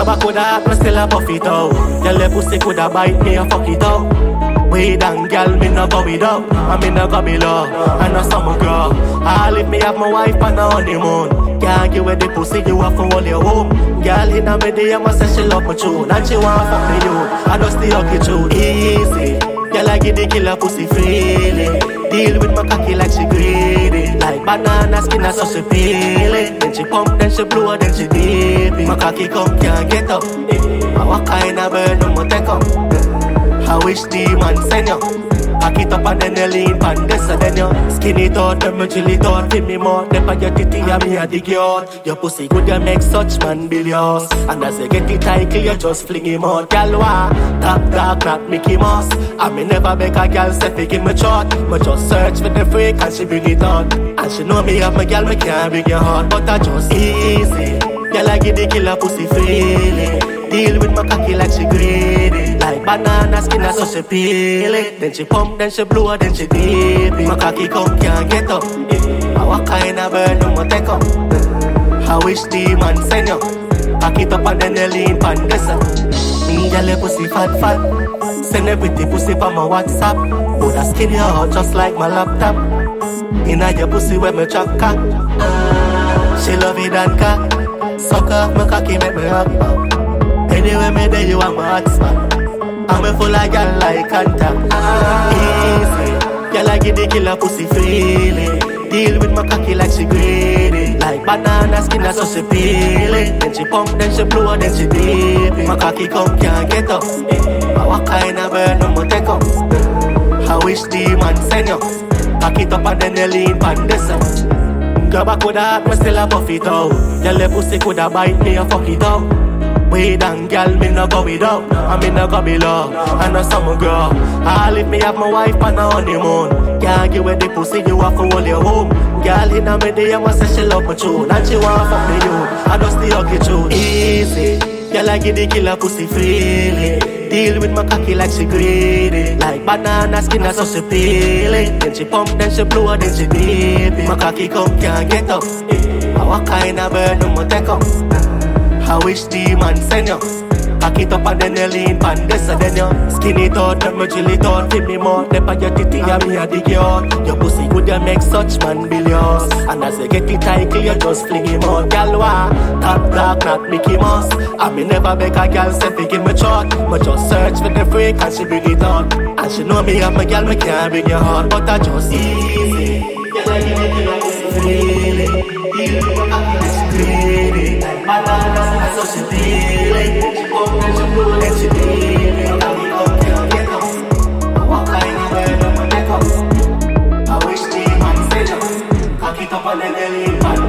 Grab a coulda hat, me still a buff it out. Tell the pussy coulda bite me a fuck it out. Wait and girl, me no go without. I me no go below, I know some girl. All if me have my wife on a honeymoon. Can't give away the pussy, you have to hold your home. Girl in a media, I say she love my tune. And she want fuck me you, I just the ugly truth. Easy, girl I give the killer pussy freely. Deal with my cocky like she greedy. Like banana skin, so she peel it. Then she pump, then she blow, then she dip it. My cocky come, can't get up. I what kind of bird, no more take up. I wish the man send you. Pack it up and then you lean pan this and then you skin it out, then you chill it out. Give me more, then by your titty and me a dig you out. Your pussy good, you make such man billions. And as you get it tight, you just fling him out. Girl, wah, top dog, not Mickey Mouse. I me never make a girl say fi give me shot. But just search for the freak and she bring it out. And she know me have my girl, me can't bring your heart. But I just easy. Girl, I give the killer pussy freely. Deal with my cocky like she greedy. Like banana skin, so she peel it. Then she pump, then she blow, then she dip it. My cocky come, can't get up. I what kind of bird, no more take up. I wish the man send you. Pack it up and then you lean pan this. Me girl, your pussy fat, fat. Send a pretty pussy for my WhatsApp. Put a skin your heart just like my laptop. Inna your pussy where me chop cock. She love it and cock. Suck off my cocky, make me rock. Anyway, me there you want my hotspot. I'm a full of girl like contact. Easy, girl I give the killer pussy freely. Deal with my cocky like she greedy. Like banana skin, so she peel it. Then she pump, then she blow, then she dip it. My cocky come, can't get up. I what kind of bird, no more take up. I wish the man send you. Pack it up and then you lean pan this up. Grab a coulda hat, me still a buff it out. Tell the pussy coulda bite me a fuck it out. Wait and girl, me no go without. I me no go below, I know some girl. All if me have my wife on a honeymoon. Can't give away the pussy, you have to hold your home. Girl in a media, I say she love my tune. And she want fuck me you, I just the ugly truth. Easy, girl I give the killer pussy freely. Deal with my cocky like she greedy. Like banana skin, so she peel it. Then she pump, then she blow, then she dip it. My cocky come, can't get up. I what kind of bird, no more take up. I wish the man send you. Pack it up and then you lean pan this and then you skin it out, then you chill it out. Give me more, then by your titty and me a dig you out. Your pussy good, you make such man billions. And as you get it tight, you just fling him out. Girl, wah, top dog, not Mickey Mouse. I me never make a girl say fi give me shot. But just search for the freak and she bring it out. And she know me have my girl, me can't bring your heart. But I just easy. Girl, I give it to you, pussy freely. Deal with my cocky like she greedy. Like banana, so she feel it. She come and she blow and she leave it. Cocky come, can't get up. I walk kind of bird on my neck up. I wish the man said up. Cock it up and then they leave.